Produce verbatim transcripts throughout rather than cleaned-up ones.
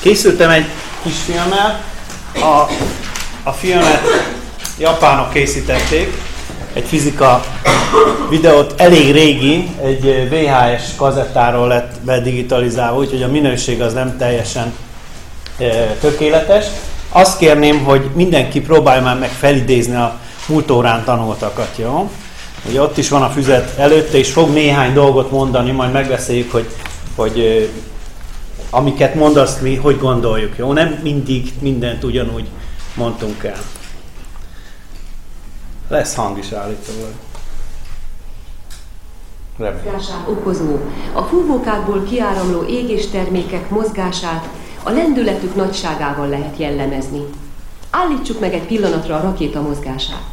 Készültem egy kis filmmel, a, a filmet japánok készítették, egy fizika videót, elég régi, egy vé há es kazettáról lett bedigitalizálva, úgyhogy a minőség az nem teljesen e, tökéletes. Azt kérném, hogy mindenki próbálja már meg felidézni a múlt órán tanultakat, jó? Ugye ott is van a füzet előtte, és fog néhány dolgot mondani, majd megbeszéljük, hogy, hogy amiket mondasz, mi hogy gondoljuk, jó? Nem mindig mindent ugyanúgy mondtunk el. Lesz hang is állítólag. Mozgását okozó, a fúvókákból kiáramló égéstermékek mozgását a lendületük nagyságával lehet jellemezni. Állítsuk meg egy pillanatra a rakéta mozgását.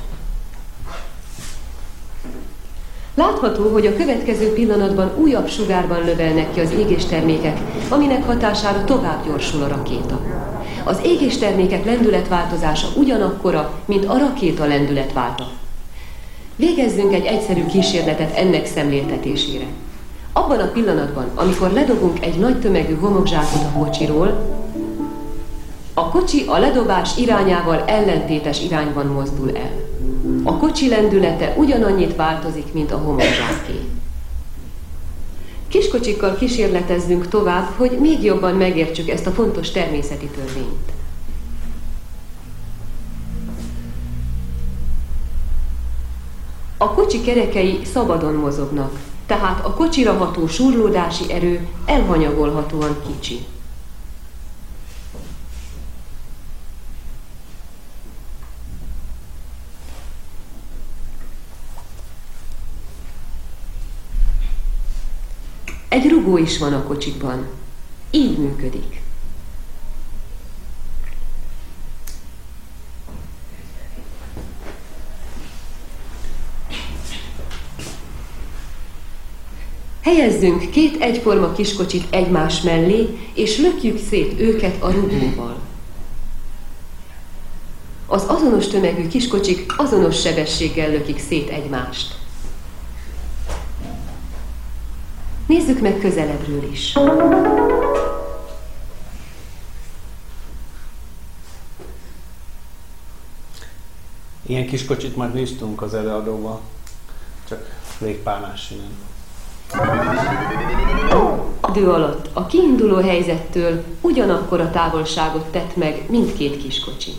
Látható, hogy a következő pillanatban újabb sugárban lövelnek ki az égéstermékek, aminek hatására tovább gyorsul a rakéta. Az égéstermékek lendületváltozása ugyanakkora, mint a rakéta lendületválta. Végezzünk egy egyszerű kísérletet ennek szemléltetésére. Abban a pillanatban, amikor ledobunk egy nagy tömegű homokzsákot a kocsiról, a kocsi a ledobás irányával ellentétes irányban mozdul el. A kocsi lendülete ugyanannyit változik, mint a homokzsáké. Kiskocsikkal kísérletezzünk tovább, hogy még jobban megértsük ezt a fontos természeti törvényt. A kocsi kerekei szabadon mozognak, tehát a kocsira ható súrlódási erő elhanyagolhatóan kicsi. Egy rugó is van a kocsikban. Így működik. Helyezzünk két egyforma kiskocsit egymás mellé, és lökjük szét őket a rugóval. Az azonos tömegű kiskocsik azonos sebességgel lökik szét egymást. Nézzük meg közelebbről is. Ilyen kiskocsit majd bíztunk az előadóval, csak légpárnás innen. Idő alatt a kiinduló helyzettől ugyanakkora távolságot tett meg mindkét kiskocsi.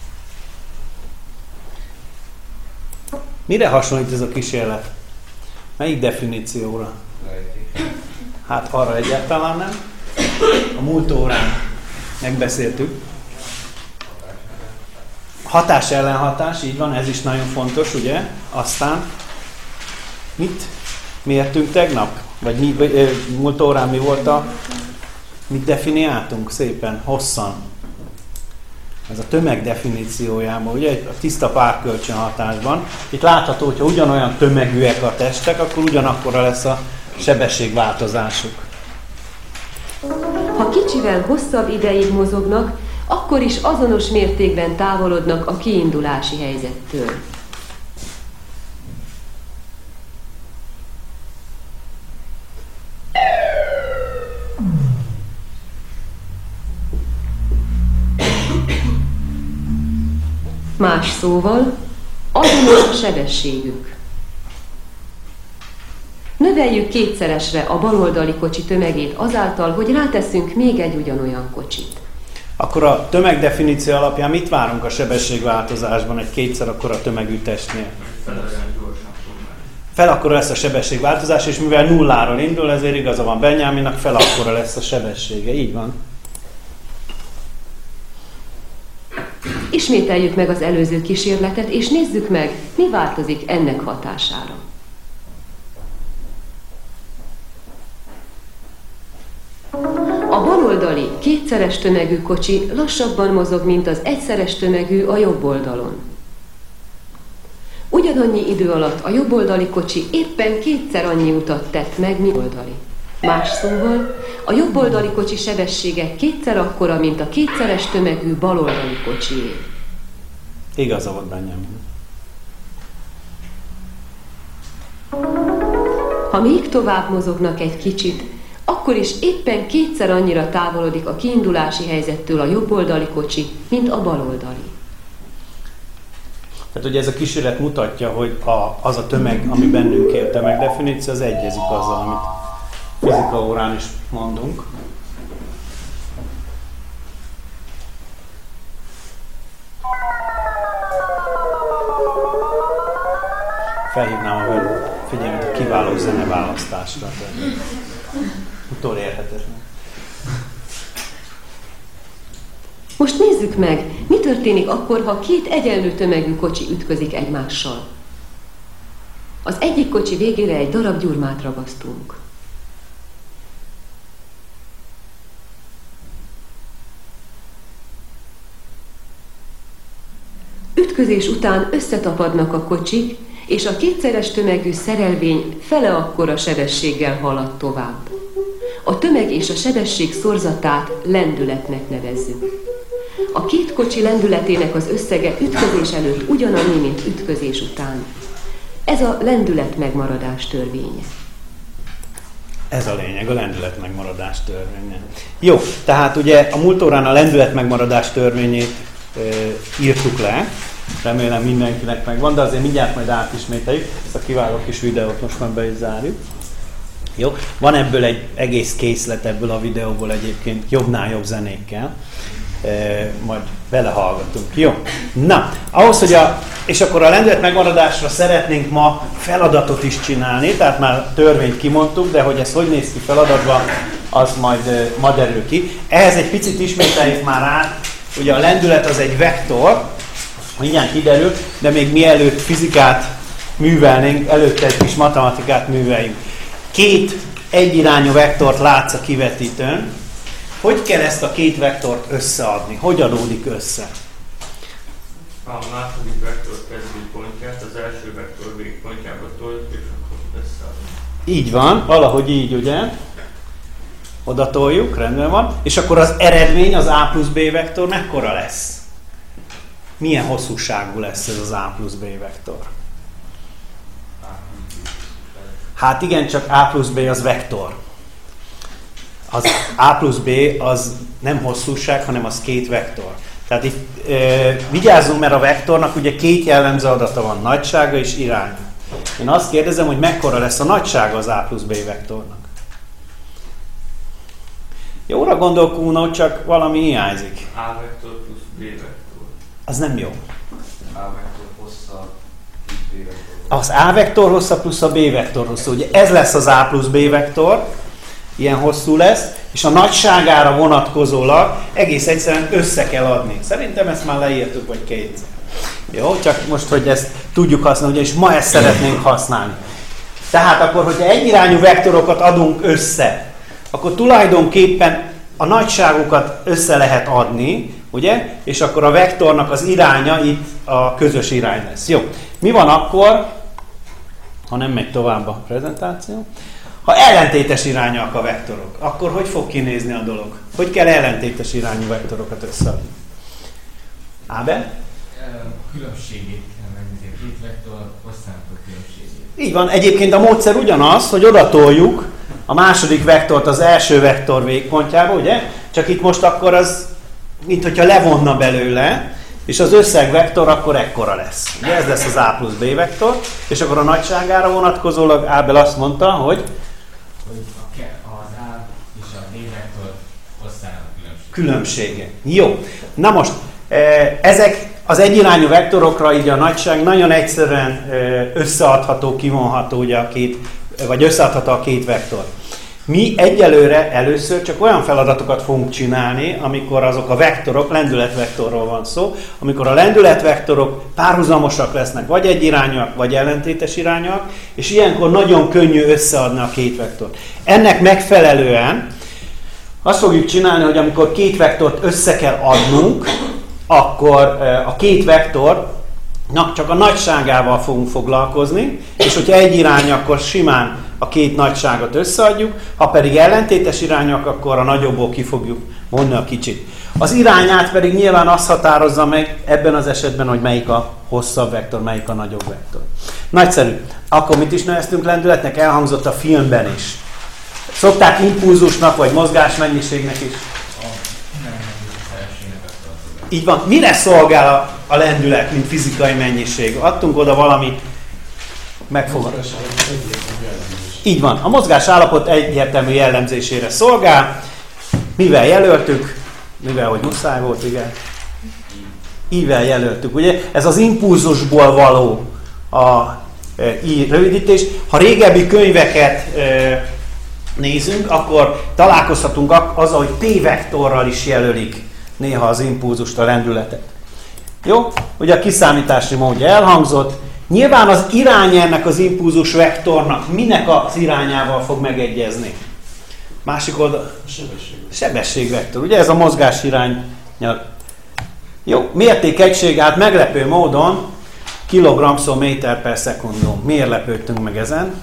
Mire hasonlít ez a kísérlet? Melyik definícióra? Hát arra egyáltalán nem. A múlt órán megbeszéltük. Hatás ellenhatás, így van, ez is nagyon fontos, ugye? Aztán mit mértünk tegnap? Vagy mi, múlt órán mi volt a... Mit definiáltunk szépen, hosszan? Ez a tömeg definíciójában, ugye? A tiszta párkölcsönhatásban. Itt látható, hogyha ugyanolyan tömegűek a testek, akkor ugyanakkora lesz a sebességváltozásuk. Ha kicsivel hosszabb ideig mozognak, akkor is azonos mértékben távolodnak a kiindulási helyzettől. Más szóval, azonos a sebességük. Növeljük kétszeresre a baloldali kocsi tömegét azáltal, hogy ráteszünk még egy ugyanolyan kocsit. Akkor a tömegdefiníció alapján mit várunk a sebességváltozásban egy kétszer akkora tömegű testnél? Fel akkora lesz a sebességváltozás, és mivel nulláról indul, ezért igaza van Benyáminnak, fel akkora lesz a sebessége. Így van. Ismételjük meg az előző kísérletet, és nézzük meg, mi változik ennek hatására. A baloldali, kétszeres tömegű kocsi lassabban mozog, mint az egyszeres tömegű a jobb oldalon. Ugyanannyi idő alatt a jobboldali kocsi éppen kétszer annyi utat tett meg, mint a oldali. Más szóval, a jobboldali kocsi sebessége kétszer akkora, mint a kétszeres tömegű baloldali kocsié. Igaza volt Benjamin. Ha még tovább mozognak egy kicsit, akkor is éppen kétszer annyira távolodik a kiindulási helyzettől a jobboldali kocsi, mint a baloldali. Tehát ugye ez a kísérlet mutatja, hogy a, az a tömeg, ami bennünk él, tömegdefiníció, az egyezik azzal, amit fizika órán is mondunk. Felhívnám a figyelmet a kiváló zeneválasztásra. Utolérhetetlen. Most nézzük meg, mi történik akkor, ha két egyenlő tömegű kocsi ütközik egymással. Az egyik kocsi végére egy darab gyurmát ragasztunk. Ütközés után összetapadnak a kocsik, és a kétszeres tömegű szerelvény fele akkora sebességgel halad tovább. A tömeg és a sebesség szorzatát lendületnek nevezzük. A két kocsi lendületének az összege ütközés előtt ugyanannyi, mint ütközés után. Ez a lendület megmaradás törvénye. Ez a lényeg, a lendület megmaradás törvénye. Jó, tehát ugye a múlt órán a lendület megmaradás törvényét e, írtuk le. Remélem mindenkinek megvan, de azért mindjárt majd átismételjük. Ezt a kiváló kis videót most már be is zárjuk. Jó, van ebből egy egész készlet ebből a videóból egyébként jobbnál jobb zenékkel. E, majd belehallgatunk. Jó, na, ahhoz, hogy a, és akkor a lendület megmaradásra szeretnénk ma feladatot is csinálni, tehát már törvényt kimondtuk, de hogy ez hogy néz ki feladatban, az majd e, ma derül ki. Ehhez egy picit ismételjük már át, ugye a lendület az egy vektor, mindjárt kiderül, de még mielőtt fizikát művelnénk, előtte egy kis matematikát műveljünk. Két egyirányú vektort látsz a kivetítőn. Hogy kell ezt a két vektort összeadni? Hogy adódik össze? A második vektor kezdőpontját az első vektor végpontjába toljuk, és akkor összeadni. Így van, valahogy így, ugye? Oda toljuk, rendben van. És akkor az eredmény, az a plusz b vektor mekkora lesz? Milyen hosszúságú lesz ez az a plusz b vektor? Hát igen, csak a plusz b az vektor. Az a plusz b az nem hosszúság, hanem az két vektor. Tehát itt e, vigyázzunk, mert a vektornak ugye két jellemző adata van, nagysága és iránya. Én azt kérdezem, hogy mekkora lesz a nagysága az a plusz b vektornak. Jóra gondol Kuno, csak valami hiányzik. A vektor plusz b vektor. Az nem jó. A vektor hossza plusz b vektor. Az a vektor hossza plusz a b vektor hossza. Ugye ez lesz az a plusz b vektor, ilyen hosszú lesz, és a nagyságára vonatkozólag egész egyszerűen össze kell adni. Szerintem ezt már leírtuk, vagy kétszer. Jó, csak most, hogy ezt tudjuk használni, és ma ezt szeretnénk használni. Tehát akkor, hogyha egyirányú vektorokat adunk össze, akkor tulajdonképpen a nagyságukat össze lehet adni, ugye? És akkor a vektornak az iránya itt a közös irány lesz. Jó. Mi van akkor, ha nem megy tovább a prezentáció? Ha ellentétes irányak a vektorok, akkor hogy fog kinézni a dolog? Hogy kell ellentétes irányú vektorokat összeadni? Ábel? Különbségét kell megnézni, két vektor hosszának a különbségét. Így van. Egyébként a módszer ugyanaz, hogy oda toljuk a második vektort az első vektor végpontjába, ugye? Csak itt most akkor az, mint hogyha levonna belőle, és az összegvektor akkor ekkora lesz. Ugye ez lesz az a plusz b vektor, és akkor a nagyságára vonatkozólag Ábel azt mondta, hogy hogy az A és a B vektor hosszának különbsége. Különbsége. Jó. Na most, ezek az egyirányú vektorokra így a nagyság nagyon egyszerűen összeadható, kivonható ugye a két, vagy összeadható a két vektor. Mi egyelőre először csak olyan feladatokat fogunk csinálni, amikor azok a vektorok, lendületvektorról van szó, amikor a lendületvektorok párhuzamosak lesznek, vagy egyirányúak, vagy ellentétes irányúak, és ilyenkor nagyon könnyű összeadni a két vektort. Ennek megfelelően azt fogjuk csinálni, hogy amikor két vektort össze kell adnunk, akkor a két vektornak csak a nagyságával fogunk foglalkozni, és hogyha egy irány, akkor simán a két nagyságot összeadjuk, ha pedig ellentétes irányak, akkor a nagyobbból ki fogjuk vonni a kicsit. Az irányát pedig nyilván azt határozza meg ebben az esetben, hogy melyik a hosszabb vektor, melyik a nagyobb vektor. Nagyszerű. Akkor mit is neveztünk lendületnek? Elhangzott a filmben is. Szokták impulzusnak vagy mozgásmennyiségnek is. Így van. Mire szolgál a, a lendület, mint fizikai mennyiség? Adtunk oda valami megfogalmazást. Így van. A mozgás állapot egyértelmű jellemzésére szolgál. Mivel jelöltük? Mivel, hogy muszáj volt, igen. Ível jelöltük. Ugye? Ez az impulzusból való a e, I rövidítés. Ha régebbi könyveket e, nézünk, akkor találkozhatunk azzal, hogy P-vektorral is jelölik néha az impulzust, a lendületet. Jó? Ugye a kiszámítási módja elhangzott. Nyilván az irány ennek az impulzus vektornak minek az irányával fog megegyezni? Másik oldal? Sebesség. Sebességvektor. Ugye ez a mozgás irány. Jó, mértékegység, hát meglepő módon kilogrammszor méter per szekundum. Miért lepődtünk meg ezen?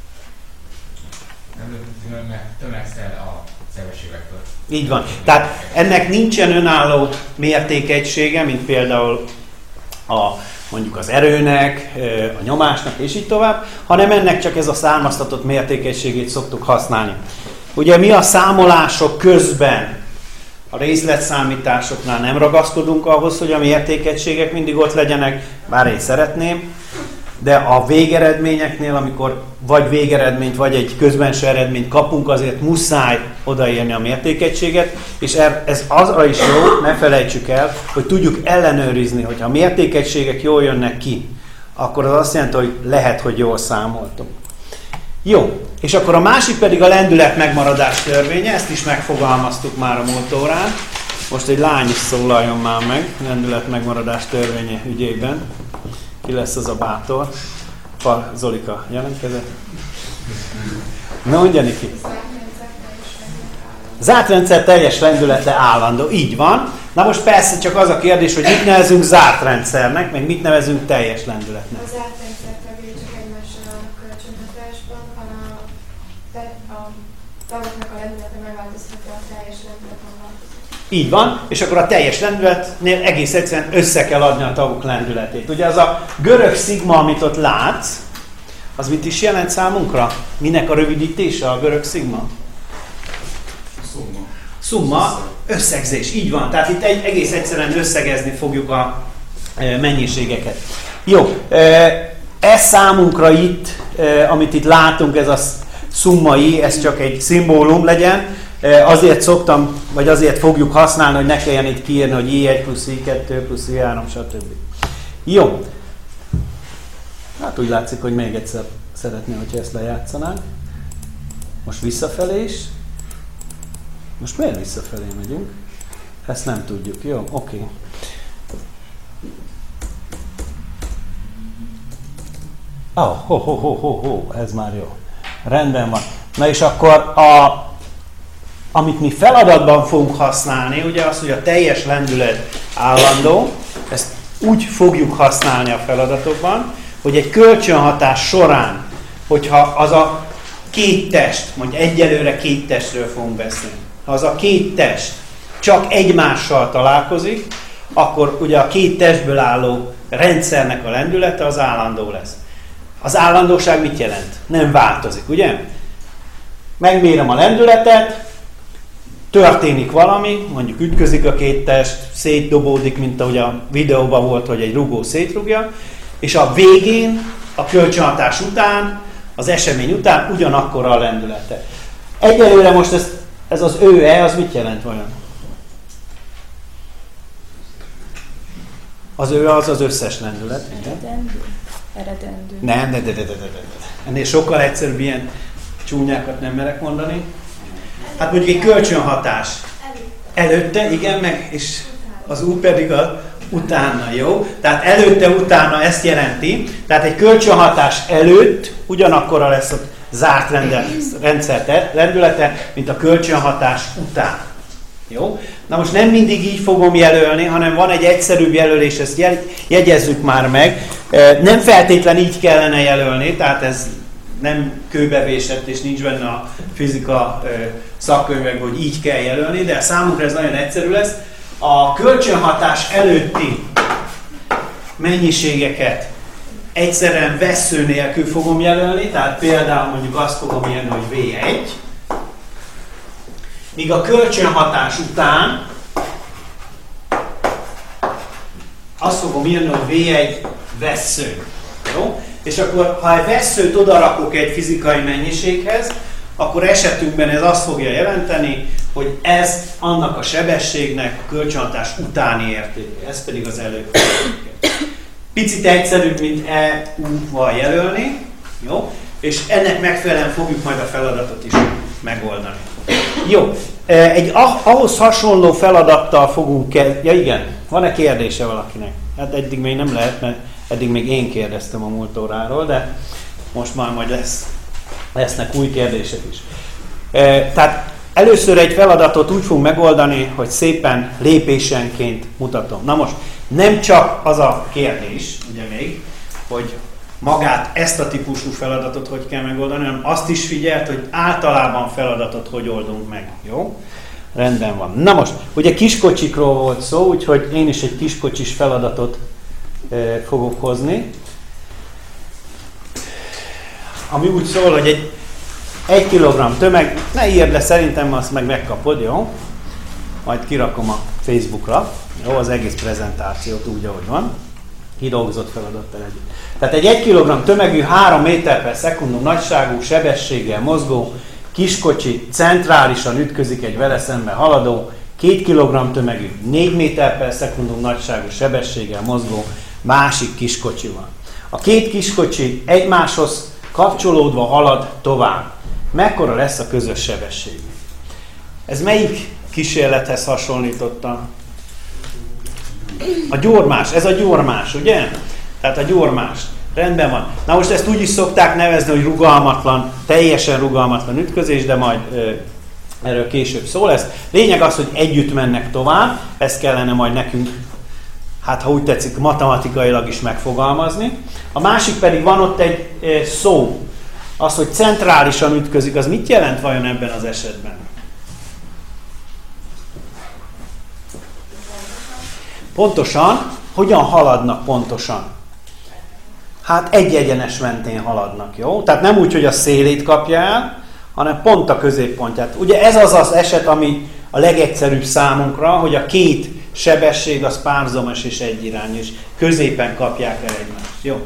Nem lepődtünk meg, tömegszer a sebességvektor. Így van. Tehát ennek nincsen önálló mértékegysége, mint például a, mondjuk az erőnek, a nyomásnak és így tovább, hanem ennek csak ez a származtatott mértékegységét szoktuk használni. Ugye mi a számolások közben, a részletszámításoknál nem ragaszkodunk ahhoz, hogy a mértékegységek mindig ott legyenek, bár én szeretném, de a végeredményeknél, amikor vagy végeredményt, vagy egy közbenső eredményt kapunk, azért muszáj odaírni a mértékegységet, és ez azra is jó, ne felejtsük el, hogy tudjuk ellenőrizni, hogyha a mértékegységek jól jönnek ki, akkor az azt jelenti, hogy lehet, hogy jól számoltunk. Jó, és akkor a másik pedig a lendület megmaradás törvénye, ezt is megfogalmaztuk már a múlt órán. Most egy lány is szólaljon már meg, lendület megmaradás törvénye ügyében. Ki lesz az a bátor? Fal, Zolika jelentkezett? Mondja neki. Zárt rendszer teljes lendülete állandó. Így van. Na most persze csak az a kérdés, hogy mit nevezünk zárt rendszernek, meg mit nevezünk teljes lendületnek. A zárt rendszer tagjai csak egymással állnak kölcsönhatásban, hanem a, a tagoknak a lendülete megváltoztatja a teljes lendületben változik. Így van, és akkor a teljes lendületnél egész egyszerűen össze kell adni a tagok lendületét. Ugye az a görög szigma, amit ott látsz, az mit is jelent számunkra? Minek a rövidítése a görög szigma? Szumma. Szumma, összegzés, így van. Tehát itt egy, egész egyszerűen összegezni fogjuk a e, mennyiségeket. Jó, e, ez számunkra itt, e, amit itt látunk, ez a szummai, ez csak egy szimbólum legyen. E, azért szoktam, vagy azért fogjuk használni, hogy ne kelljen itt kiírni, hogy i egy plusz i kettő plusz i három, stb. Jó. Hát úgy látszik, hogy még egyszer szeretném, hogyha ezt lejátszanánk. Most visszafelé is. Most miért visszafelé megyünk? Ezt nem tudjuk. Jó, oké. Okay. Oh, ho, ho, ho, ho, ho, ez már jó. Rendben van. Na és akkor a, amit mi feladatban fogunk használni, ugye az, hogy a teljes lendület állandó, ezt úgy fogjuk használni a feladatokban, hogy egy kölcsönhatás során, hogyha az a két test, mondjuk egyelőre két testről fogunk beszélni, ha az a két test csak egymással találkozik, akkor ugye a két testből álló rendszernek a lendülete az állandó lesz. Az állandóság mit jelent? Nem változik, ugye? Megmérem a lendületet, történik valami, mondjuk ütközik a két test, szétdobódik, mint ahogy a videóban volt, hogy egy rugó szétrugja, és a végén, a kölcsönhatás után, az esemény után ugyanakkor a lendülete. Egyelőre most ez, ez az ő-e, az mit jelent vajon? Az ő az az összes lendület. Eredendő. Eredendő. Nem, de, de, de, de, de, de. Ennél sokkal egyszerűbb ilyen csúnyákat nem merek mondani. Hát mondjuk egy kölcsönhatás. Előtte, igen, meg, és az ú pedig a utána, jó? Tehát előtte, utána ezt jelenti. Tehát egy kölcsönhatás előtt ugyanakkora lesz a zárt rendszer lendülete, mint a kölcsönhatás után. Jó? Na most nem mindig így fogom jelölni, hanem van egy egyszerűbb jelölés, ezt jegyezzük már meg. Nem feltétlen így kellene jelölni, tehát ez nem kőbevésett, és nincs benne a fizika szakkönyvekben, hogy így kell jelölni, de számunkra ez nagyon egyszerű lesz. A kölcsönhatás előtti mennyiségeket egyszerűen vessző nélkül fogom jelölni, tehát például mondjuk azt fogom írni, hogy vé egy, míg a kölcsönhatás után azt fogom írni, hogy vé egy vessző. Jó? És akkor, ha egy vesszőt odarakok egy fizikai mennyiséghez, akkor esetünkben ez azt fogja jelenteni, hogy ez annak a sebességnek a kölcsönhatás utáni értéke. Ez pedig az előköltsége. Picit egyszerűbb, mint E U-val jelölni. Jó? És ennek megfelelően fogjuk majd a feladatot is megoldani. Jó, egy ahhoz hasonló feladattal fogunk kezdeni. Ja igen, van-e kérdése valakinek? Hát eddig még nem lehet, mert eddig még én kérdeztem a múlt óráról, de most már majd lesz, lesznek új kérdések is. Tehát először egy feladatot úgy fogunk megoldani, hogy szépen lépésenként mutatom. Na most, nem csak az a kérdés, ugye még, hogy magát ezt a típusú feladatot hogy kell megoldani, hanem azt is figyelt, hogy általában feladatot hogy oldunk meg. Jó? Rendben van. Na most, ugye kiskocsikról volt szó, úgyhogy én is egy kiskocsis feladatot e, fogok hozni. Ami úgy szól, hogy egy egy kilogramm tömeg, ne írd le, szerintem azt meg megkapod, jó? Majd kirakom a Facebookra, jó, az egész prezentációt úgy, ahogy van. Kidolgozott feladattal együtt. Tehát egy egy kilogramm tömegű, három méter per szekundum nagyságú, sebességgel mozgó kiskocsi centrálisan ütközik egy vele szemben haladó, két kilogramm tömegű, négy méter per szekundum nagyságú, sebességgel mozgó másik kiskocsival. A két kiskocsi egymáshoz kapcsolódva halad tovább. Mekkora lesz a közös sebesség? Ez melyik kísérlethez hasonlította? A gyormás, ez a gyormás, ugye? Tehát a gyormás. Rendben van. Na most ezt úgy is szokták nevezni, hogy rugalmatlan, teljesen rugalmatlan ütközés, de majd ö, erről később szó lesz. Lényeg az, hogy együtt mennek tovább, ezt kellene majd nekünk, hát ha úgy tetszik, matematikailag is megfogalmazni. A másik pedig van ott egy ö, szó, az, hogy centrálisan ütközik, az mit jelent vajon ebben az esetben? Pontosan, hogyan haladnak pontosan? Hát egy egyenes mentén haladnak, jó? Tehát nem úgy, hogy a szélét kapja el, hanem pont a középpontját. Ugye ez az az eset, ami a legegyszerűbb számunkra, hogy a két sebesség az párhuzamos és egyirányú, és középen kapják el egymást. Jó?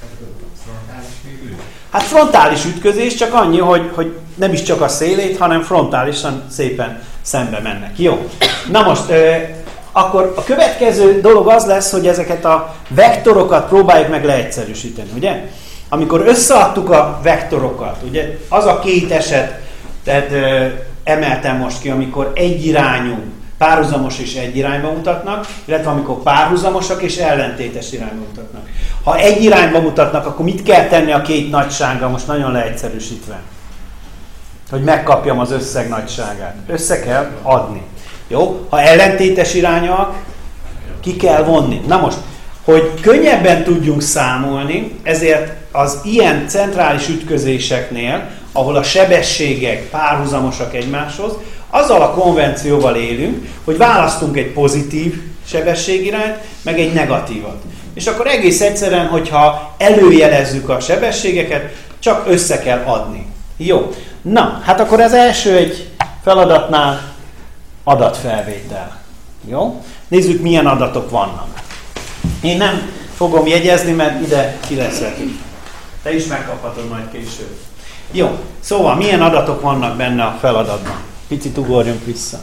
Hát frontális ütközés, csak annyi, hogy, hogy nem is csak a szélét, hanem frontálisan szépen szembe mennek. Jó? Na most... akkor a következő dolog az lesz, hogy ezeket a vektorokat próbáljuk meg leegyszerűsíteni, ugye? Amikor összeadtuk a vektorokat, ugye, az a két eset, tehát ö, emeltem most ki, amikor egyirányú, párhuzamos és egy irányba mutatnak, illetve amikor párhuzamosak és ellentétes irányba mutatnak. Ha egy irányba mutatnak, akkor mit kell tenni a két nagysága, most nagyon leegyszerűsítve? Hogy megkapjam az összeg nagyságát. Össze kell adni. Jó? Ha ellentétes irányak, ki kell vonni. Na most, hogy könnyebben tudjunk számolni, ezért az ilyen centrális ütközéseknél, ahol a sebességek párhuzamosak egymáshoz, azzal a konvencióval élünk, hogy választunk egy pozitív sebességirányt, meg egy negatívat. És akkor egész egyszerűen, hogyha előjelezzük a sebességeket, csak össze kell adni. Jó. Na, hát akkor az első egy feladatnál adatfelvétel. Jó? Nézzük, milyen adatok vannak. Én nem fogom jegyezni, mert ide ki lesz vetítve. Te is megkaphatod majd később. Jó, szóval milyen adatok vannak benne a feladatban? Picit ugorjunk vissza.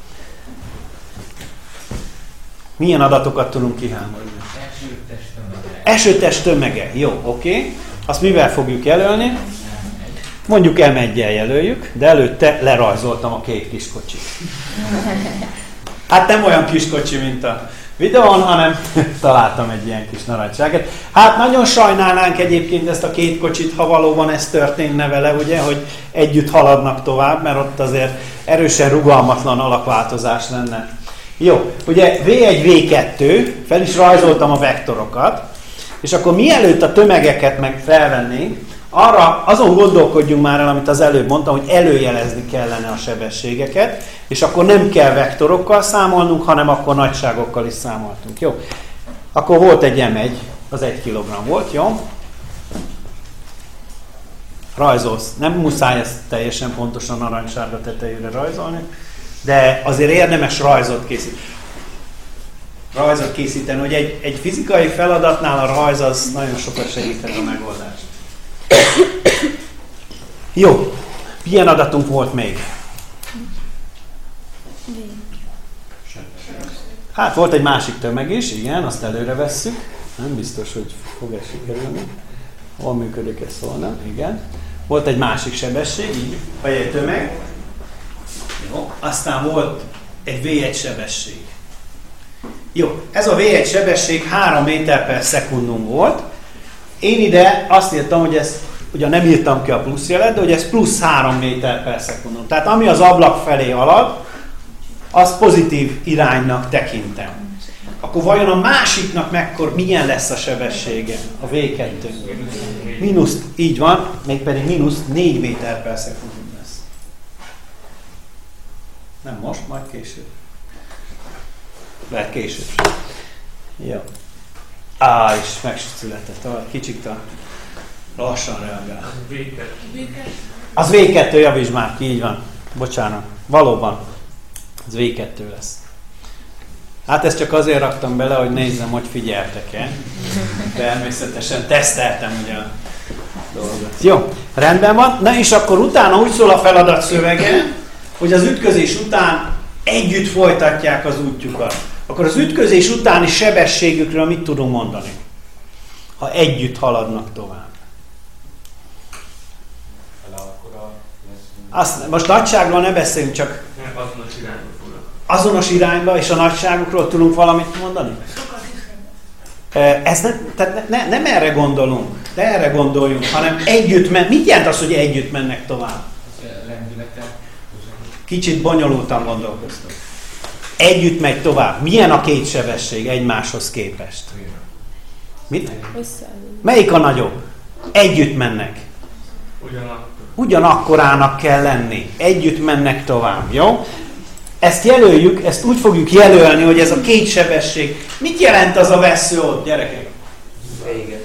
Milyen adatokat tudunk kihámolni? Esőtest tömege. Esőtest tömege. Jó, oké. Okay. Azt mivel fogjuk jelölni? Mondjuk em egyel jelöljük, de előtte lerajzoltam a két kiskocsit. Hát nem olyan kiskocsi, mint a videón, hanem találtam egy ilyen kis narancsárgát. Hát nagyon sajnálnánk egyébként ezt a két kocsit, ha valóban ez történne vele, ugye, hogy együtt haladnak tovább, mert ott azért erősen rugalmatlan alakváltozás lenne. Jó, ugye vé egy, vé kettő, fel is rajzoltam a vektorokat, és akkor mielőtt a tömegeket meg felvennénk, arra azon gondolkodjunk már el, amit az előbb mondtam, hogy előjelezni kellene a sebességeket, és akkor nem kell vektorokkal számolnunk, hanem akkor nagyságokkal is számoltunk. Jó? Akkor volt egy em egy, az egy kilogramm volt, jó? Rajzolsz. Nem muszáj ezt teljesen pontosan narancssárga tetejére rajzolni. De azért érdemes rajzot készíteni. Rajzot készíteni, hogy egy, egy fizikai feladatnál a rajz az nagyon sokat segíthet a megoldást. Jó, milyen adatunk volt még? Hát volt egy másik tömeg is, igen, azt előre vesszük. Nem biztos, hogy fog ez sikerülni. Hol működik ez szólna? Igen. Volt egy másik sebesség, így, vagy egy tömeg. Jó. Aztán volt egy vé egy sebesség. Jó, ez a vé egy sebesség három méter per szekundum volt. Én ide azt írtam, hogy ez, ugye nem írtam ki a plusz jelet, de hogy ez plusz három méter per szekundum. Tehát ami az ablak felé halad, az pozitív iránynak tekintem. Akkor vajon a másiknak mekkor milyen lesz a sebessége? A vé kettő. Mínusz, így van, mégpedig mínusz négy méter per szekundum lesz. Nem most, majd később. Lehet később. Jó. Á, és megszületett. Kicsit a lassan reagál. Az vé kettő, javítsd már ki, így van. Bocsánat. Valóban. Az vé kettő lesz. Hát ezt csak azért raktam bele, hogy nézzem, hogy figyeltek-e. Természetesen teszteltem ugye a dolgot. Jó, rendben van. Na és akkor utána úgy szól a feladat szövege, hogy az ütközés után együtt folytatják az útjukat. Akkor az ütközés utáni sebességükről mit tudunk mondani? Ha együtt haladnak tovább. Azt, most nagyságról ne beszéljünk, csak azonos irányba fognak. Azonos irányba, és a nagyságokról tudunk valamit mondani? Ez nem, tehát ne, nem erre gondolunk, de erre gondoljunk, hanem együtt men. Mit jelent az, hogy együtt mennek tovább? Kicsit bonyolultan gondolkoztok. Együtt megy tovább. Milyen a két sebesség egymáshoz képest? Mit? Melyik a nagyobb? Együtt mennek. Ugyanakkor. Ugyanakkorának kell lenni. Együtt mennek tovább, jó? Ezt jelöljük, ezt úgy fogjuk jelölni, hogy ez a két sebesség. Mit jelent az a vessző ott, gyerekek? Vége.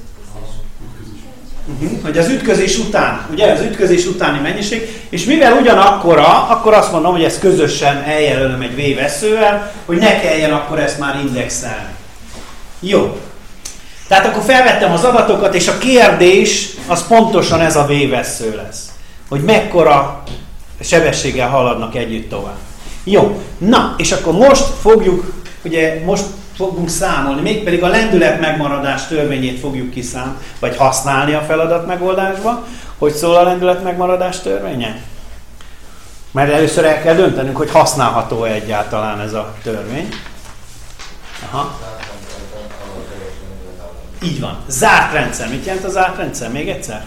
Uh-huh. Hogy az ütközés után, ugye az ütközés utáni mennyiség, és mivel ugyanakkora, akkor azt mondom, hogy ezt közösen eljelölöm egy V vesszővel, hogy ne kelljen akkor ezt már indexelni. Jó. Tehát akkor felvettem az adatokat, és a kérdés az pontosan ez a V vessző lesz. Hogy mekkora sebességgel haladnak együtt tovább. Jó. Na, és akkor most fogjuk, ugye most fogunk számolni, mégpedig a lendület megmaradás törvényét fogjuk kiszámolni, vagy használni a feladat megoldásba. Hogy szól a lendület megmaradás törvénye? Mert először el kell döntenünk, hogy használható-e egyáltalán ez a törvény. Aha. Így van. Zárt rendszer. Mit jelent a zárt rendszer? Még egyszer?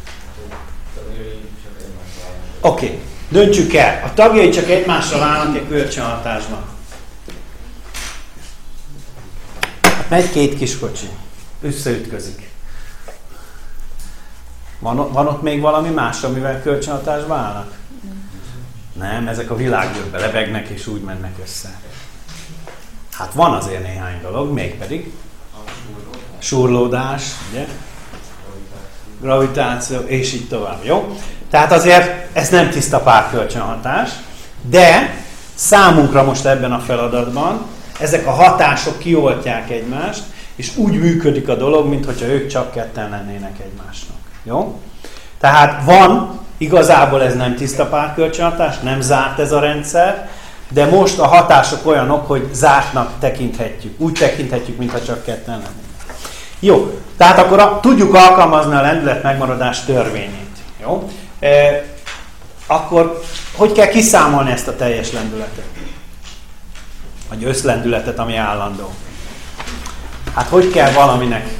Oké. Okay. Döntsük el. A tagjai csak egymással állnak egy kölcsönhatásban. Megy két kis kocsi. Összeütközik. Van, van ott még valami más, amivel kölcsönhatásban állnak? Nem, ezek a világgyőrbe lebegnek és úgy mennek össze. Hát van azért néhány dolog, mégpedig súrlódás, ugye? Gravitáció, és így tovább, jó? Tehát azért ez nem tiszta párkölcsönhatás, de számunkra most ebben a feladatban ezek a hatások kioltják egymást, és úgy működik a dolog, mintha ők csak ketten lennének egymásnak. Jó? Tehát van, igazából ez nem tiszta párkölcsönhatás, nem zárt ez a rendszer, de most a hatások olyanok, hogy zártnak tekinthetjük. Úgy tekinthetjük, mintha csak ketten lennének. Jó, tehát akkor a, tudjuk alkalmazni a lendület megmaradás törvényét. Jó? E, akkor hogy kell kiszámolni ezt a teljes lendületet? Vagy összlendületet, ami állandó. Hát hogy kell valaminek?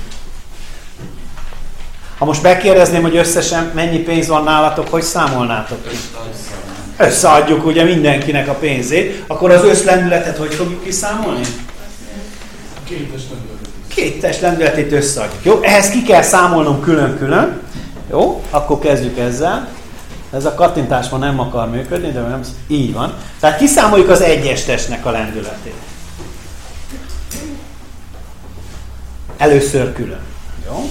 Ha most megkérdezném, hogy összesen mennyi pénz van nálatok, hogy számolnátok ki? Összeadjuk ugye mindenkinek a pénzét, akkor az összlendületet hogy fogjuk kiszámolni? Kétes lendületet. Kétes lendületét összeadjuk. Jó? Ehhez ki kell számolnom külön-külön. Jó? Akkor kezdjük ezzel. Ez a kattintás ma nem akar működni, de nem, így van. Tehát kiszámoljuk az egyes testnek a lendületét. Először külön. Jó?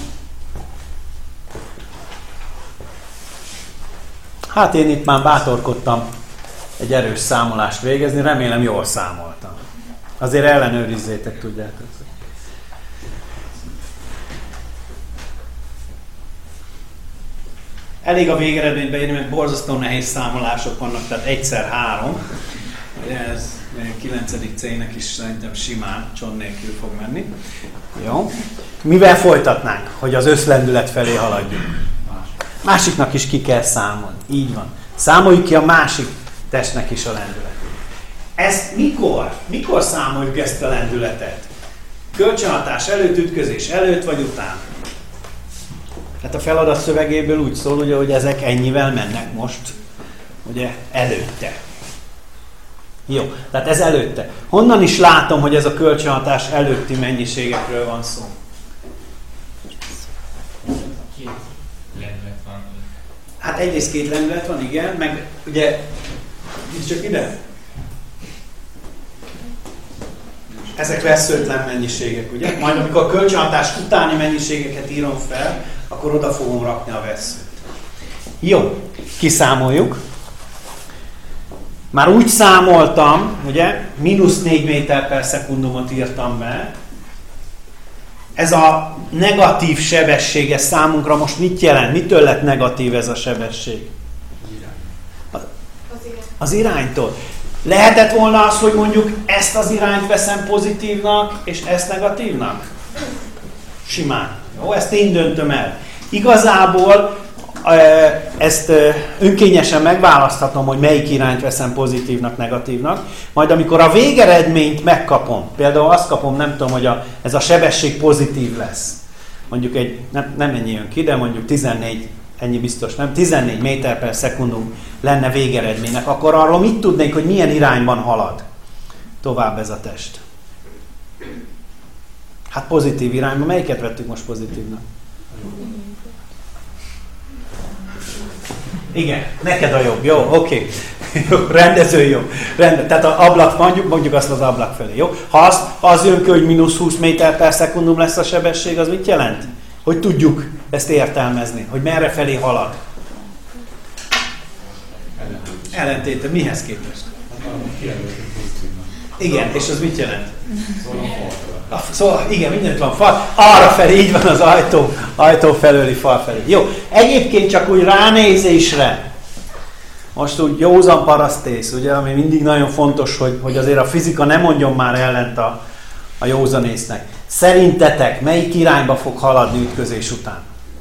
Hát én itt már bátorkodtam egy erős számolást végezni, remélem jól számoltam. Azért ellenőrizzétek, tudjátok. Elég a végeredménybe írni, mert borzasztó nehéz számolások vannak, tehát egyszer három. Ez kilencedik cének is szerintem simán cson nélkül fog menni. Jó. Mivel folytatnánk, hogy az összlendület felé haladjunk? Másiknak is ki kell számolni. Így van. Számoljuk ki a másik testnek is a lendületet. Ezt mikor? Mikor számoljuk ezt a lendületet? Kölcsönhatás előtt, ütközés előtt vagy után? Hát a feladat szövegéből úgy szól, ugye, hogy ezek ennyivel mennek most, ugye, előtte. Jó, tehát ez előtte. Honnan is látom, hogy ez a kölcsönhatás előtti mennyiségekről van szó? Két lendület van. Hát egyrészt két lendület van, igen, meg ugye, itt csak ide. Ezek veszőtlen mennyiségek, ugye? Majd amikor a kölcsönhatás utáni mennyiségeket írom fel, akkor oda fogom rakni a vesszőt. Jó, kiszámoljuk. Már úgy számoltam, ugye, mínusz négy méter per szekundumot írtam be. Ez a negatív sebessége számunkra most mit jelent? Mitől lett negatív ez a sebesség? Az, az iránytól. Lehetett volna az, hogy mondjuk ezt az irányt veszem pozitívnak, és ezt negatívnak? Simán. Jó, ezt én döntöm el. Igazából ezt önkényesen megválaszthatom, hogy melyik irányt veszem pozitívnak, negatívnak. Majd amikor a végeredményt megkapom, például azt kapom, nem tudom, hogy a, ez a sebesség pozitív lesz. Mondjuk egy, nem, nem ennyi jön ki, de mondjuk tizennégy, ennyi biztos nem, tizennégy méter per szekundum lenne végeredménynek, akkor arról mit tudnék, hogy milyen irányban halad tovább ez a test? Hát pozitív irányban. Melyiket vettük most pozitívnak? Igen, neked a jobb, jó, oké. Okay. Rendező jobb. Rende. Tehát az ablak, mondjuk, mondjuk azt az ablak felé, jó? Ha az, az jön ki, hogy mínusz húsz méter per szekundum lesz a sebesség, az mit jelent? Hogy tudjuk ezt értelmezni, hogy merre felé halad. Ellentéte, mihez képest? Igen, és az mit jelent? Szóval, igen, mindent van fal. Arra felé, így van az ajtó, ajtó felőli fal felé. Jó, egyébként csak úgy ránézésre, most úgy józan parasztész, ugye, ami mindig nagyon fontos, hogy, hogy azért a fizika ne mondjon már ellent a, a józanésznek. Szerintetek melyik irányba fog haladni ütközés után?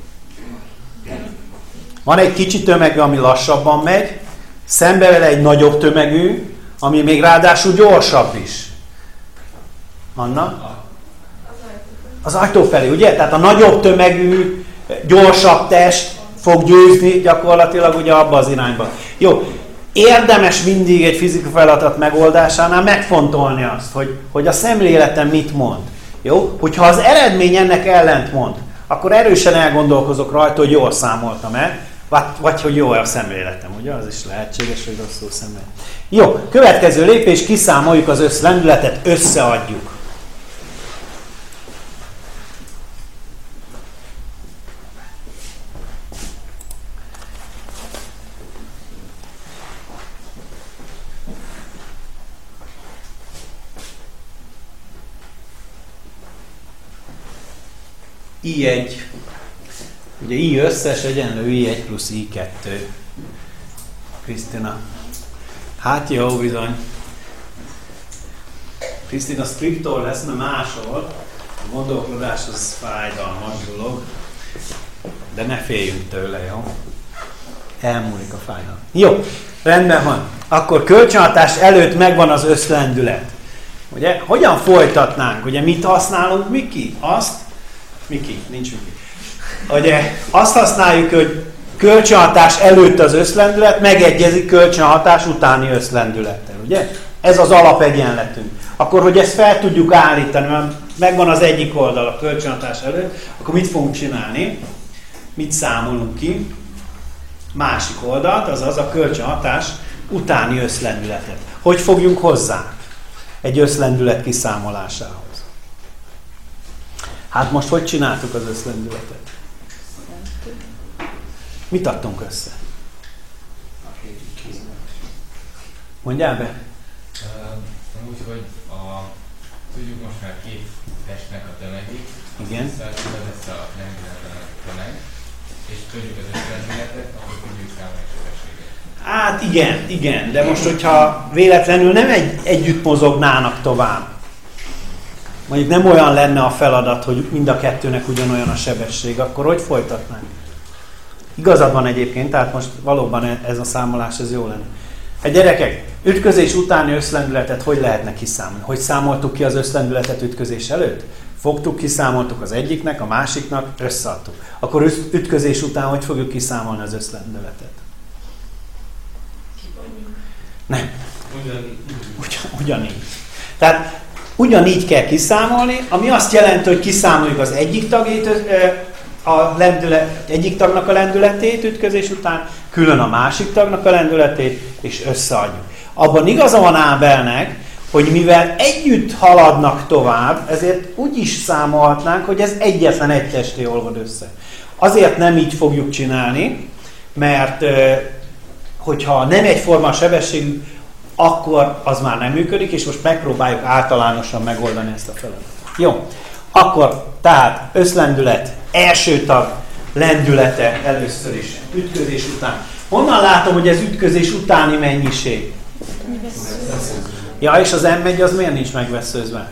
Van egy kicsi tömegű, ami lassabban megy, szembe vele egy nagyobb tömegű, ami még ráadásul gyorsabb is. Anna? Az ajtó felé, ugye? Tehát a nagyobb tömegű, gyorsabb test fog győzni gyakorlatilag ugye abba az irányba. Jó, érdemes mindig egy fizika feladat megoldásánál megfontolni azt, hogy, hogy a szemléletem mit mond. Jó? Hogyha az eredmény ennek ellent mond, akkor erősen elgondolkozok rajta, hogy jól számoltam-e, vagy, vagy hogy jó a szemléletem, ugye? Az is lehetséges, hogy rosszul szemlélet. Jó, következő lépés, kiszámoljuk az összlendületet, összeadjuk. i egy, ugye i összes egyenlő i egy plusz i kettő. Krisztina. Hát jó, bizony. Krisztina striktor lesz, mert máshol a gondolkodás az fájdalmas dolog, de ne féljünk tőle, jó? Elmúlik a fájdalom. Jó, rendben van. Akkor kölcsönhatás előtt megvan az összlendület. Ugye, hogyan folytatnánk? Ugye mit használunk, Miki? Azt? Miki, nincs Miki. Ugye, azt használjuk, hogy kölcsönhatás előtt az összlendület megegyezik kölcsönhatás utáni összlendülettel, ugye? Ez az alapegyenletünk. Akkor, hogy ezt fel tudjuk állítani, mert megvan az egyik oldal a kölcsönhatás előtt, akkor mit fogunk csinálni? Mit számolunk ki? Másik oldalt, azaz a kölcsönhatás utáni összlendületet. Hogy fogjunk hozzá egy összlendület kiszámolásához? Hát most hogy csináltuk az összlendületet? Mit adtunk össze? Mondjál be? Uh, úgy, hogy a, tudjuk most már két testnek a tömegig. Igen. Szóval lesz a lendületlen tömeg, és tudjuk az összlendületet, akkor tudjuk számolni a sebességet. Hát igen, igen, de most, hogyha véletlenül nem egy, együtt mozognának tovább, mondjuk nem olyan lenne a feladat, hogy mind a kettőnek ugyanolyan a sebesség, akkor hogy folytatnánk? Igazad van egyébként, tehát most valóban ez a számolás, ez jó lenne. Hát gyerekek, ütközés utáni összlendületet hogy lehetne kiszámolni? Hogy számoltuk ki az összlendületet ütközés előtt? Fogtuk, kiszámoltuk az egyiknek, a másiknak, összeadtuk. Akkor ütközés után hogy fogjuk kiszámolni az összlendületet? Nem. Ugyan, Ugyan, ugyanígy. Tehát ugyanígy kell kiszámolni, ami azt jelenti, hogy kiszámoljuk az egyik tagjét, a lendület, egyik tagnak a lendületét ütközés után, külön a másik tagnak a lendületét, és összeadjuk. Abban igaza van Ábelnek, hogy mivel együtt haladnak tovább, ezért úgy is számolhatnánk, hogy ez egyetlen egy testé olvad össze. Azért nem így fogjuk csinálni, mert hogyha nem egyforma a sebességünk, akkor az már nem működik, és most megpróbáljuk általánosan megoldani ezt a feladatot. Jó, akkor tehát összlendület, első tag lendülete először is, ütközés után. Honnan látom, hogy ez ütközés utáni mennyiség? Ja, és az em egy az miért nincs megveszőzve?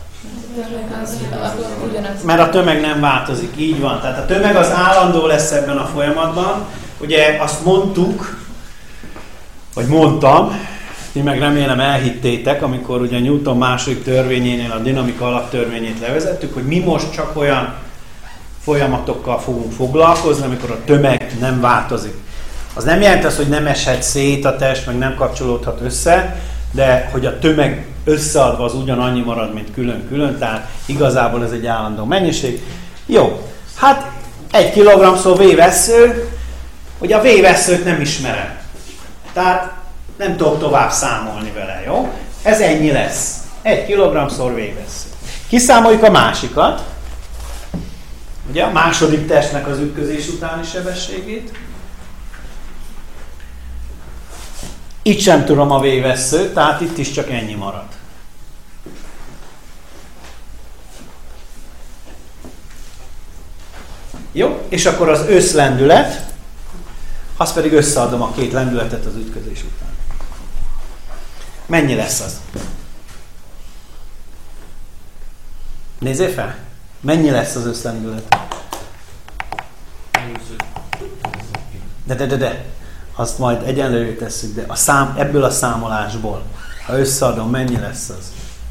Mert a tömeg nem változik, így van. Tehát a tömeg az állandó lesz ebben a folyamatban. Ugye azt mondtuk, vagy mondtam, ti meg remélem elhittétek, amikor ugye Newton második törvényénél a dinamika alaptörvényét levezettük, hogy mi most csak olyan folyamatokkal fogunk foglalkozni, amikor a tömeg nem változik. Az nem jelenti azt, hogy nem eshet szét a test, meg nem kapcsolódhat össze, de hogy a tömeg összeadva az ugyanannyi marad, mint külön-külön, tehát igazából ez egy állandó mennyiség. Jó, hát egy kilogrammszor V-vessző, hogy a V-vesszőt nem ismerem. Tehát nem tudok tovább számolni vele, jó? Ez ennyi lesz. Egy kilogrammszor V-vessző. Kiszámoljuk a másikat. Ugye a második testnek az ütközés utáni sebességét. Itt sem tudom a V-vesszőt, tehát itt is csak ennyi marad. Jó, és akkor az összlendület, azt pedig összeadom a két lendületet az ütközés után. Mennyi lesz az? Nézzél fel! Mennyi lesz az összlendület? De, de, de, de. Azt majd egyenlővé tesszük, de a szám, ebből a számolásból, ha összeadom, mennyi lesz az?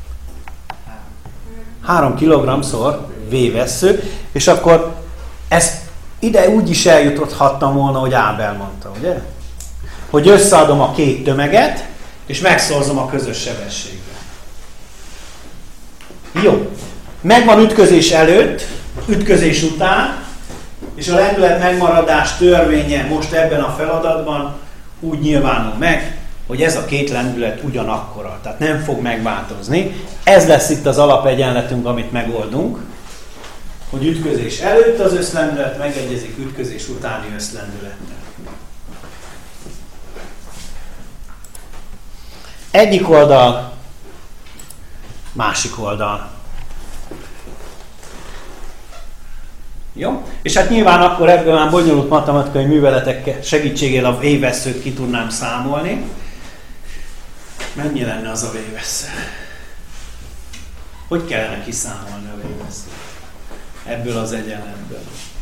Három kilogrammszor V-vessző, és akkor ezt ide úgy is eljuthattam volna, hogy Ábel mondta, ugye? Hogy összeadom a két tömeget, és megszorzom a közös sebességre. Jó. Megvan ütközés előtt, ütközés után, és a lendület megmaradás törvénye most ebben a feladatban úgy nyilvánul meg, hogy ez a két lendület ugyanakkora, tehát nem fog megváltozni. Ez lesz itt az alapegyenletünk, amit megoldunk, hogy ütközés előtt az összlendület megegyezik ütközés utáni összlendülettel. Egyik oldal, másik oldal. Jó? És hát nyilván akkor ebből már bonyolult matematikai műveletek segítségével a V-vesszőt ki tudnám számolni. Mennyi lenne az a V-vessző? Hogy kellene kiszámolni a V-vesszőt? Ebből az egyenletből.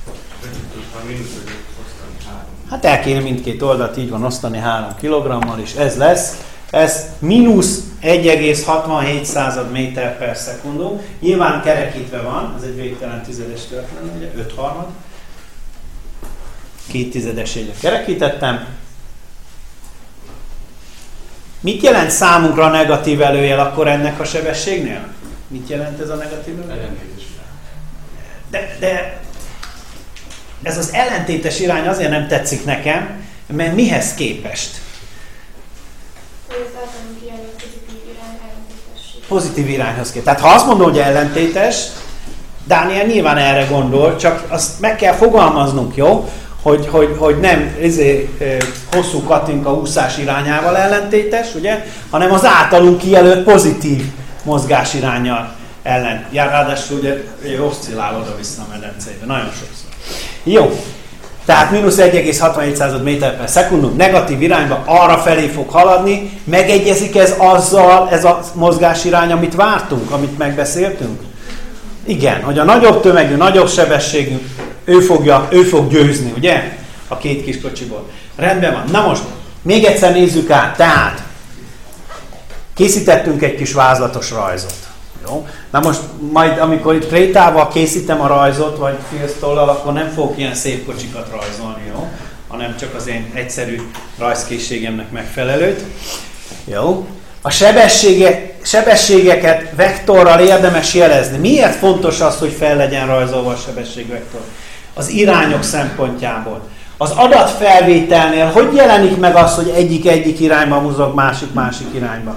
Hát el kéne mindkét oldalt így van osztani három kilogrammal, és ez lesz. Ez mínusz egy egész hatvanhét méter per szekundum. Nyilván kerekítve van, ez egy végtelen tizedes történet, ugye, öt harmad. Két tizedeségre kerekítettem. Mit jelent számunkra a negatív előjel akkor ennek a sebességnél? Mit jelent ez a negatív előjel? De, de ez az ellentétes irány azért nem tetszik nekem, mert mihez képest? Pozitív irányhoz képest. Tehát ha azt mondom, hogy ellentétes, Dániel nyilván erre gondol, csak azt meg kell fogalmaznunk, jó? hogy, hogy, hogy nem ezért, hosszú Katinka úszás irányával ellentétes, ugye, hanem az általunk kijelölt pozitív mozgás iránnyal ellen. Ja, ráadásul ugye oszcillál oda-vissza a medencébe, nagyon sokszor. Jó, tehát mínusz egy egész hatvanhét méter per szekundum negatív irányba arra felé fog haladni, megegyezik ez azzal, ez a mozgás irány, amit vártunk, amit megbeszéltünk? Igen, hogy a nagyobb tömegű, nagyobb sebességű, ő, fogja, ő fog győzni, ugye? A két kis kocsiból. Rendben van. Na most, még egyszer nézzük át. Tehát, készítettünk egy kis vázlatos rajzot. Jó? Na most, majd amikor itt krétával készítem a rajzot, vagy filztollal, akkor nem fogok ilyen szép kocsikat rajzolni, jó? Hanem csak az én egyszerű rajzkészségemnek megfelelőt. Jó? A sebessége, sebességeket vektorral érdemes jelezni. Miért fontos az, hogy fel legyen rajzolva a sebességvektor? Az irányok szempontjából. Az adatfelvételnél hogy jelenik meg az, hogy egyik-egyik irányba mozog, másik-másik irányba?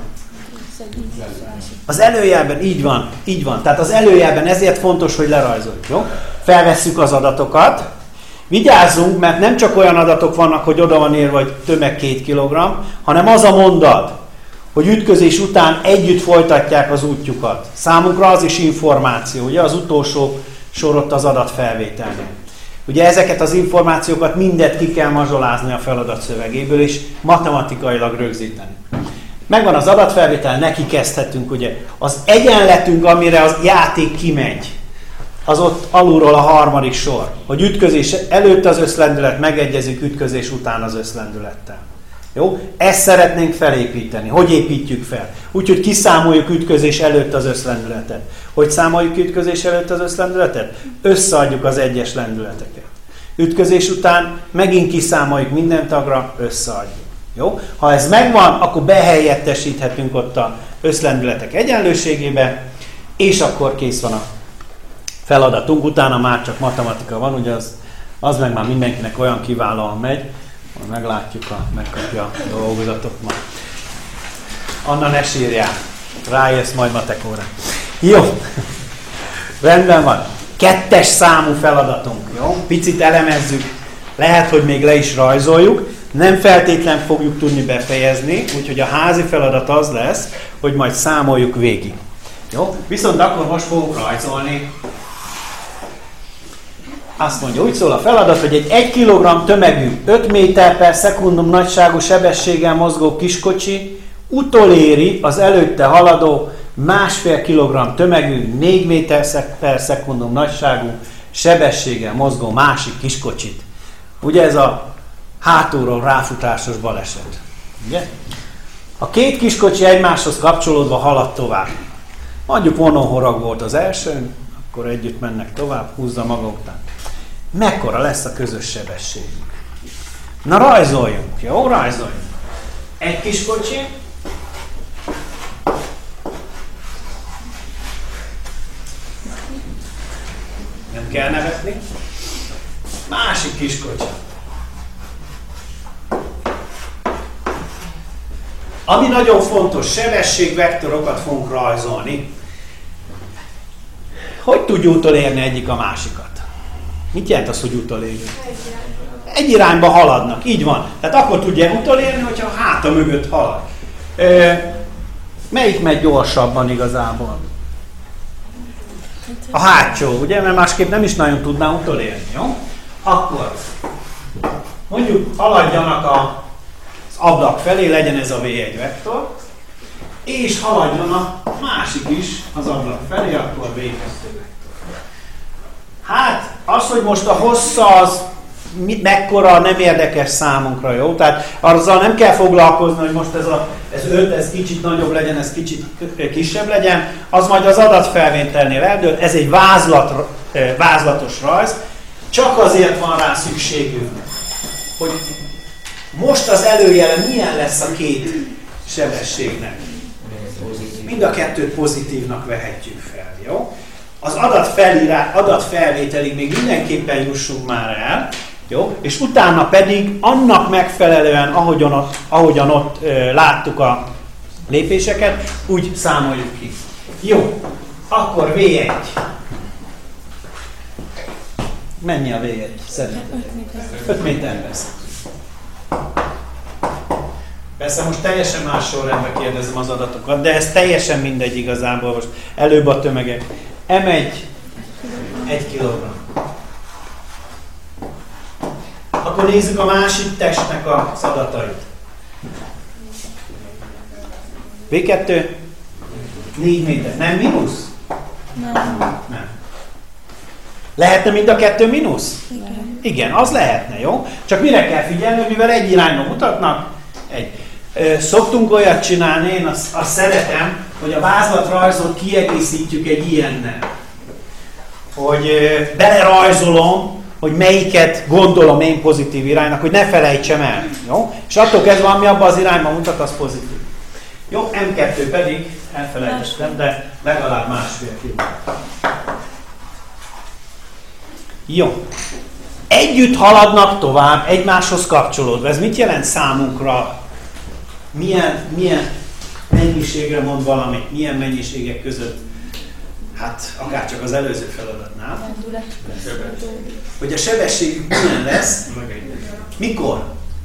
Az előjelben, így van, így van. Tehát az előjelben ezért fontos, hogy lerajzoljuk. Jó? Felvesszük az adatokat. Vigyázzunk, mert nem csak olyan adatok vannak, hogy oda van írva, hogy tömeg két kilogramm, hanem az a mondat, hogy ütközés után együtt folytatják az útjukat. Számunkra az is információ, ugye az utolsó sor ott az adatfelvételnél. Ugye ezeket az információkat mindet ki kell mazsolázni a feladat szövegéből, és matematikailag rögzíteni. Megvan az adatfelvétel, neki kezdhetünk, ugye. Az egyenletünk, amire az játék kimegy, az ott alulról a harmadik sor. Hogy ütközés előtt az összlendület megegyezik ütközés után az összlendülettel. Jó? Ezt szeretnénk felépíteni. Hogy építjük fel? Úgyhogy kiszámoljuk ütközés előtt az összlendületet. Hogy számoljuk ütközés előtt az összlendületet? Összeadjuk az egyes lendületeket. Ütközés után megint kiszámoljuk minden tagra, összeadjuk. Jó? Ha ez megvan, akkor behelyettesíthetünk ott a összlendületek egyenlőségébe, és akkor kész van a feladatunk. Utána már csak matematika van, ugye az, az meg már mindenkinek olyan kiválóan megy, majd meglátjuk, a, megkapja a dolgozatot ma. Anna, ne sírjál, rájössz majd matekóra. Jó, rendben van. Kettes számú feladatunk, jó? Picit elemezzük, lehet, hogy még le is rajzoljuk, nem feltétlen fogjuk tudni befejezni, úgyhogy a házi feladat az lesz, hogy majd számoljuk végig. Jó? Viszont akkor most fogunk rajzolni. Azt mondja, úgy szól a feladat, hogy egy egy kilogramm tömegű, öt méter per szekundum nagyságú sebességgel mozgó kiskocsi utoléri az előtte haladó másfél kilogramm tömegű, négy méter per szekundum nagyságú sebességgel mozgó másik kiskocsit. Ugye ez a hátulról ráfutásos baleset. Ugye? A két kiskocsi egymáshoz kapcsolódva halad tovább. Mondjuk vonóhorog volt az elsőn, akkor együtt mennek tovább, húzza maga után. Mekkora lesz a közös sebességünk? Na rajzoljunk, jó? Rajzoljunk. Egy kiskocsi. Nem kell nevetni. Másik kiskocsi. Ami nagyon fontos, sebességvektorokat fogunk rajzolni. Hogy tudja utolérni egyik a másikat? Mit jelent az, hogy utolérjük? Egy irányba haladnak, így van. Tehát akkor tudja utolérni, hogyha a háta mögött halad. Ö, melyik megy gyorsabban igazából? A hátsó, ugye? Mert másképp nem is nagyon tudná utolérni, jó? Akkor mondjuk haladjanak a az ablak felé, legyen ez a vé egy vektor, és haladjon a másik is az ablak felé, akkor vé kettő vektor. Hát, az, hogy most a hossza az mekkora, nem érdekes számunkra, jó? Tehát azzal nem kell foglalkozni, hogy most ez, a, ez öt, ez kicsit nagyobb legyen, ez kicsit kisebb legyen, az majd az adatfelvételnél eldől, ez egy vázlat, vázlatos rajz, csak azért van rá szükségünk, hogy most az előjele milyen lesz a két sebességnek? Mind a kettőt pozitívnak vehetjük fel, jó? Az adatfelírás, adatfelvételig még mindenképpen jussunk már el, jó? És utána pedig annak megfelelően, ahogyan ott, ahogyan ott ö, láttuk a lépéseket, úgy számoljuk ki. Jó, akkor vé egy. Mennyi a vé egy szerintetek? öt méter lesz. Persze most teljesen más sorrendben kérdezem az adatokat, de ez teljesen mindegy igazából most. Előbb a tömegek. em egy, egy kilogramm. Akkor nézzük a másik testnek az adatait. vé kettő, négy méter. Nem mínusz? Nem. Nem. Lehetne mind a kettő mínusz? Igen. Igen, az lehetne, jó? Csak mire kell figyelni, mivel egy irányba mutatnak? Egy. Szoktunk olyat csinálni, én azt, azt szeretem, hogy a vázlatrajzot kiegészítjük egy ilyennel. Hogy belerajzolom, hogy melyiket gondolom én pozitív iránynak, hogy ne felejtsem el. Jó? És attól kezdve, ami abban az irányban mutat, az pozitív. Jó, em kettő pedig, elfelejtettem, de legalább másfél kilométer. Jó. Együtt haladnak tovább, egymáshoz kapcsolódva. Ez mit jelent számunkra? Milyen, milyen mennyiségre mond valamit? Milyen mennyiségek között? Hát, akár csak az előző feladatnál. Hogy a sebességük milyen lesz? Mikor?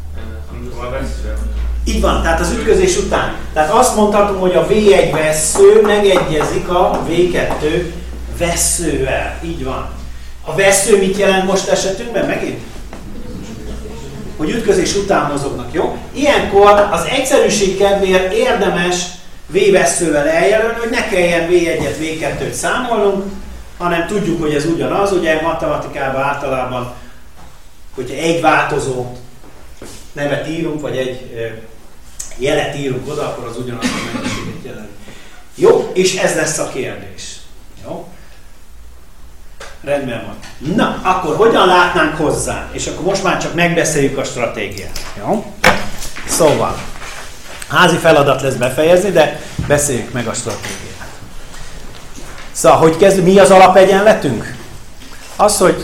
Így van, tehát az ütközés után. Tehát azt mondhatom, hogy a vé egy vessző megegyezik a vé kettő vesszővel. Így van. A vessző mit jelent most esetünkben? Megint? Hogy ütközés után mozognak, jó? Ilyenkor az egyszerűség kedvéért érdemes V-vesszővel eljelölni, hogy ne kelljen vé egyet, vé kettőt számolnunk, hanem tudjuk, hogy ez ugyanaz. Ugye matematikában általában, hogyha egy változó nevet írunk, vagy egy jelet írunk oda, akkor az ugyanaz a mennyiséget jelenti. Jó, és ez lesz a kérdés. Jó? Rendben van. Na, akkor hogyan látnánk hozzá? És akkor most már csak megbeszéljük a stratégiát. Jó? Szóval, házi feladat lesz befejezni, de beszéljük meg a stratégiát. Szóval, hogy kezdjük, mi az alapegyenletünk? Az, hogy...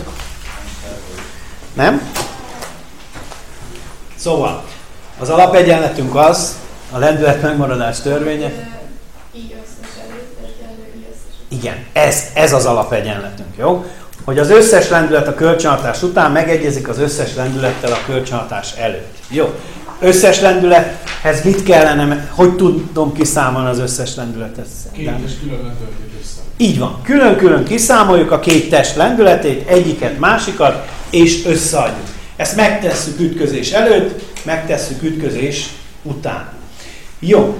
Nem? Szóval, az alapegyenletünk az, a lendület megmaradás törvénye. Így összes előtt, egyenlő így összes. Igen, ez, ez az alapegyenletünk, jó? Hogy az összes lendület a kölcsönhatás után megegyezik az összes lendülettel a kölcsönhatás előtt. Jó. Összes lendülethez mit kellene, hogy tudom kiszámolni az összes lendületet? Két és külön lendületét össze. Így van. Külön-külön kiszámoljuk a két test lendületét, egyiket, másikat, és összeadjuk. Ezt megtesszük ütközés előtt, megtesszük ütközés után. Jó.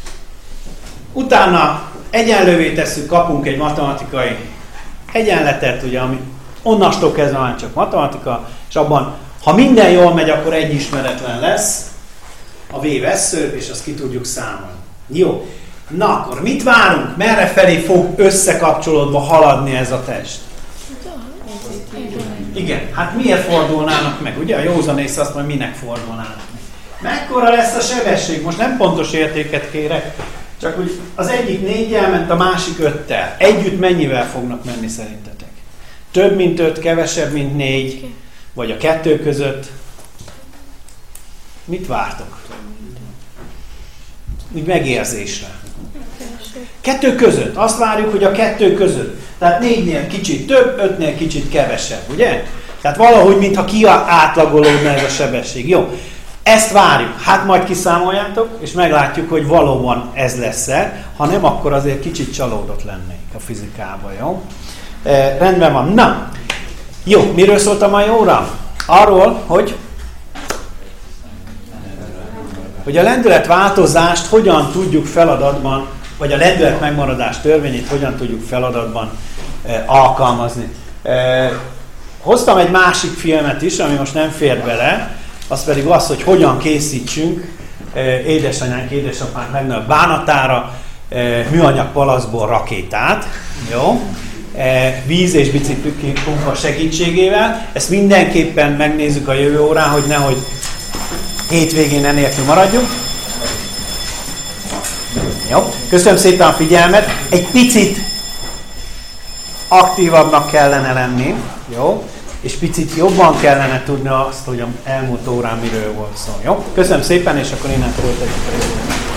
Utána egyenlővé tesszük, kapunk egy matematikai egyenletet, ugye, ami onnastól kezdve már csak matematika, és abban, ha minden jól megy, akkor egy ismeretlen lesz a V-vessző, és azt ki tudjuk számolni. Jó. Na akkor mit várunk? Merre felé fog összekapcsolódva haladni ez a test? Igen, hát miért fordulnának meg? Ugye a józanész azt mondja, minek fordulnának meg? Mekkora lesz a sebesség? Most nem pontos értéket kérek, csak úgy az egyik négyel ment, a másik öttel. Együtt mennyivel fognak menni szerintetek? Több mint öt, kevesebb mint négy, vagy a kettő között? Mit vártok? Úgy megérzésre. Kettő között. Azt várjuk, hogy a kettő között. Tehát négynél kicsit több, ötnél kicsit kevesebb, ugye? Tehát valahogy, mintha kiátlagolódna ez a sebesség. Jó. Ezt várjuk. Hát majd kiszámoljátok, és meglátjuk, hogy valóban ez lesz-e. Ha nem, akkor azért kicsit csalódott lennék a fizikában, jó? E, rendben van. Na, jó. Miről szólt a mai óra? Arról, hogy hogy a lendületváltozást hogyan tudjuk feladatban, vagy a lendület megmaradás törvényét hogyan tudjuk feladatban e, alkalmazni. E, hoztam egy másik filmet is, ami most nem fér bele, az pedig az, hogy hogyan készítsünk e, édesanyánk, édesapánk legnagyobb bánatára e, műanyag palaszból rakétát, jó? E, víz és bicikli pumpa segítségével. Ezt mindenképpen megnézzük a jövő órán, hogy nehogy hétvégén enélkül maradjunk. Jó. Köszönöm szépen a figyelmet. Egy picit aktívabbnak kellene lenni, jó? És picit jobban kellene tudni azt, hogy az elmúlt órán miről volt szó. Jó? Köszönöm szépen, és akkor innen folytatjuk.